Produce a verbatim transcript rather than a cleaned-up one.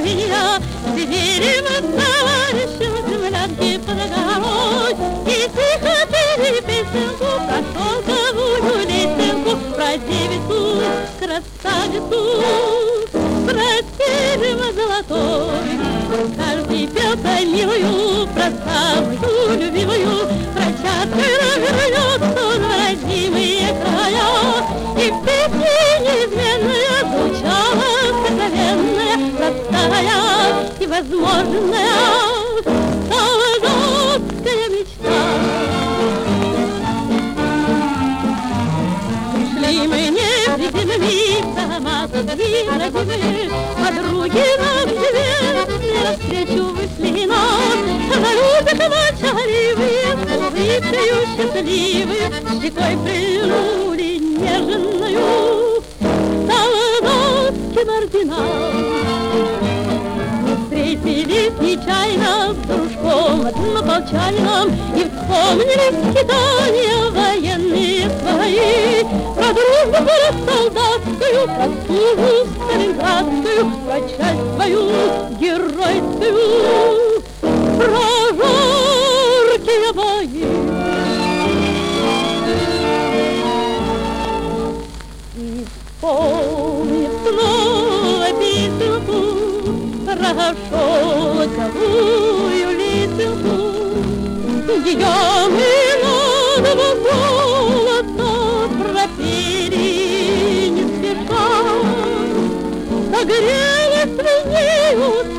меня. Сидели мы с товарищем землянки под горой и тихо пели песенку про шелковую лесенку, про девицу, красавицу, про терем золотой. Каждый пел про милую, про самую любимую, про часто вернется на родимые края. И в песне неизменная звучала сокровенная, простая и возможная солдатская мечта. Пришли мы невидимыми, самотные родимые, подруги нам известны, навстречу вышли нас. На людях молчаливые, с улыбкою счастливые, щекой прильнули нежную солдатским орденам. Встретились нечаянно с дружком однополчанином и вспомнили скитания военные свои. Про дружбу, про солдатскую, про службу сталинградскую, про часть свою геройскую, про жаркие бои. И вспомнив снова песенку про шелковую лесенку, ее мы надо золото пропели не спеша. Согрелась в ней